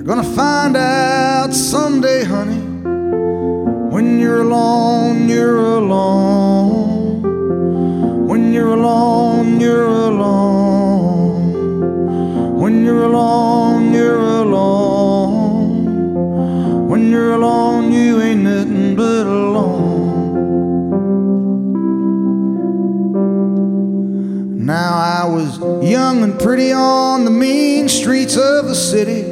Gonna find out someday, honey. When you're alone, you're alone. When you're alone, you're alone. When you're alone, you're alone. When you're alone, you ain't nothing but alone. Now I was young and pretty on the mean streets of the city.